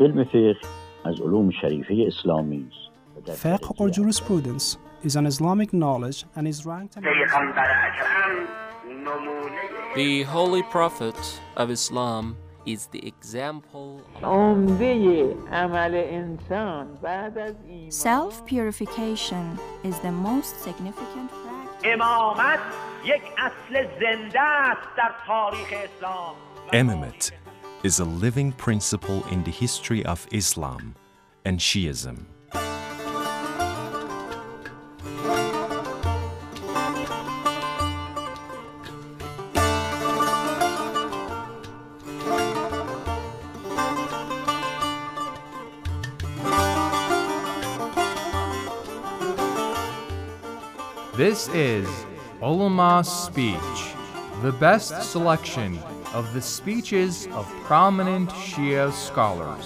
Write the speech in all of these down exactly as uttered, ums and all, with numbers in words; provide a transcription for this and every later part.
علم فقه از علوم شریفه اسلامی است. Fiqh or jurisprudence is an Islamic knowledge and is ranked among The Holy Prophet of Islam is the example Self-purification is the most significant practice. Imamate is a living principle in the history of Islam and Shiism. This is Ulama's Speech, the best selection of the speeches of prominent Shia scholars.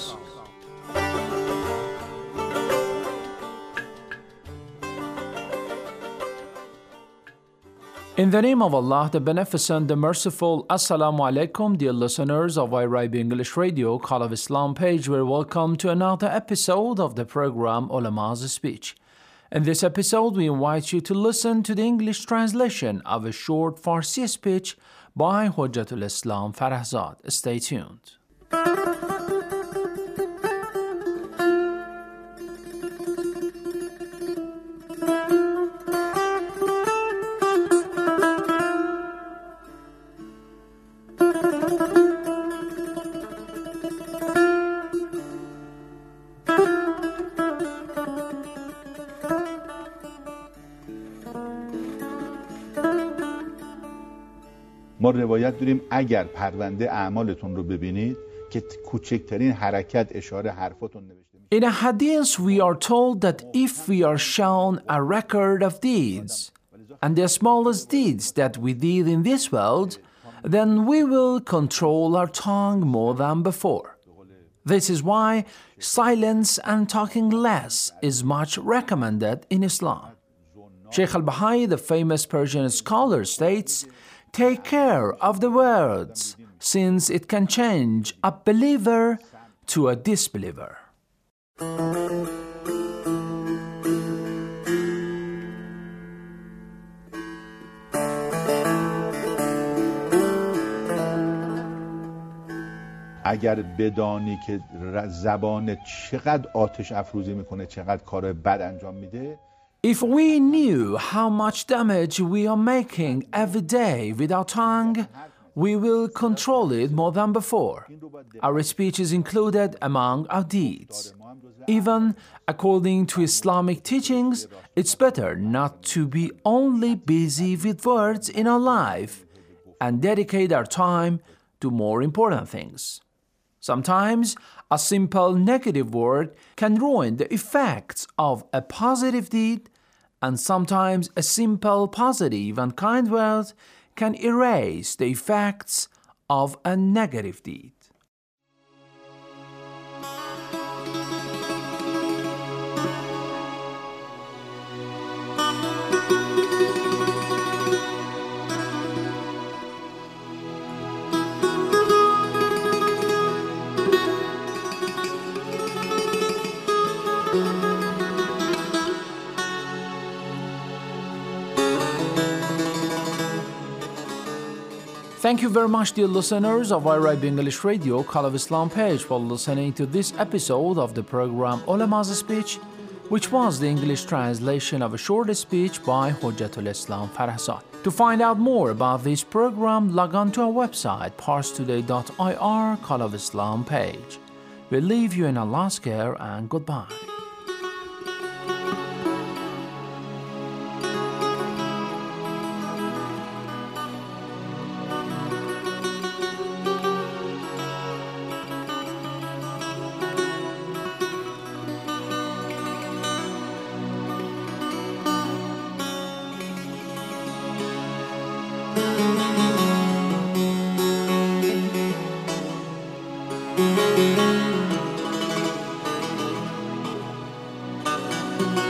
In the name of Allah, the Beneficent, the Merciful, Assalamu alaikum, dear listeners of Irabi English Radio, Call of Islam page, we're welcome to another episode of the program Ulama's Speech. In this episode, we invite you to listen to the English translation of a short Farsi speech by Hujjatul Islam Farahzad. Stay tuned. ما روایت داریم اگر پرونده اعمالتون رو ببینید که کوچکترین حرکت اشاره حرفاتون نوشته میشه. In a hadith we are told that if we are shown a record of deeds and the smallest deeds that we did in this world, then we will control our tongue more than before. This is why silence and talking less is much recommended in Islam. Sheikh al-Bahai, the famous Persian scholar, states, "Take care of the words, since it can change a believer to a disbeliever." اگر بدانی که زبان چقدر آتش افروزی میکنه، چقدر کار بد انجام میده. If we knew how much damage we are making every day with our tongue, we will control it more than before. Our speech is included among our deeds. Even according to Islamic teachings, it's better not to be only busy with words in our life and dedicate our time to more important things. Sometimes a simple negative word can ruin the effects of a positive deed, and sometimes a simple positive and kind word can erase the effects of a negative deed. Thank you very much, dear listeners of Irabi English Radio, Call of Islam page, for listening to this episode of the program Ulama's Speech, which was the English translation of a short speech by Hujjatul Islam Farahzad. To find out more about this program, log on to our website, parstoday dot I R, Call of Islam page. We leave you in Allah's care and goodbye. Thank you.